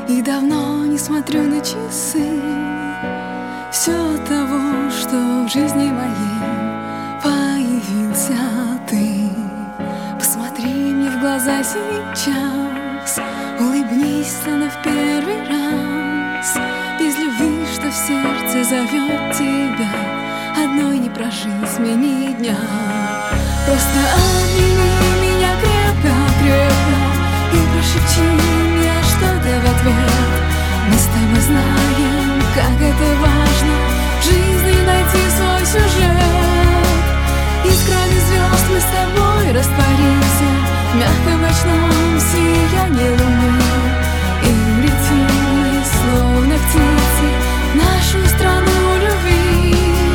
И давно не смотрю на часы. Все от того, что в жизни моей появился ты. Посмотри мне в глаза сейчас, улыбнись, словно в первый раз. Без любви, что в сердце зовет тебя, одной не прожить мне ни дня. Просто обними меня крепко-крепко и прошепчи мне что-то в ответ. Мы с тобой знаем, как это важно в жизни найти свой сюжет. Искрами звезд мы с тобой растворимся в мягком ночном сиянии луны. И улетим мы, словно птицы, в нашу страну любви.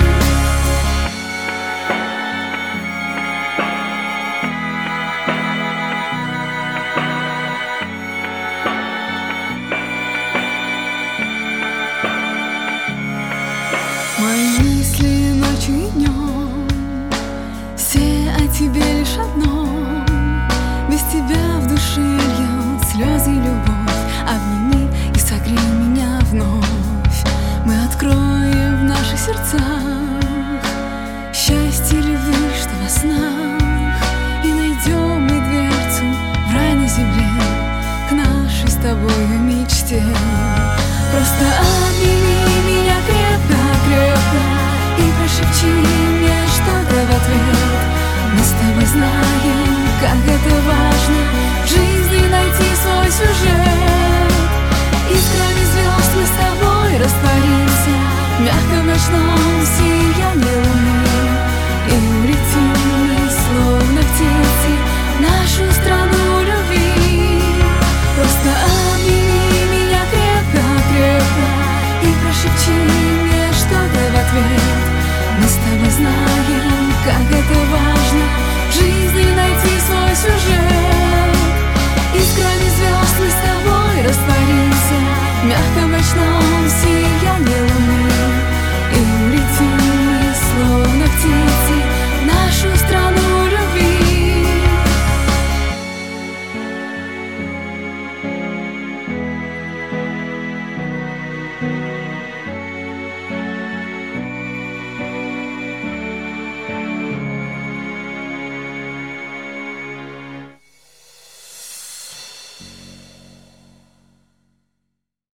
Мои мысли ночью и днем, все о тебе лишь одном. Без тебя в душе льют слезы и любовь. Обними и согрей меня вновь. Мы откроем в наших сердцах счастье любви, что во снах. И найдем мы дверцу в рай на земле к нашей с тобою мечте. Просто обними меня крепко-крепко и прошепчи мне что-то в ответ. Мы с тобой знаем, как это важно в жизни найти свой сюжет. Искрами звезд мы с тобой растворимся в мягком ночном сиянии луны. И улетим мы, словно птицы, в нашу страну любви. Просто обними меня крепко-крепко и прошепчи мне что-то в ответ. Мы с тобой знаем, как это важно в жизни найти свой сюжет. Искрами звезд мы с тобой растворимся в мягком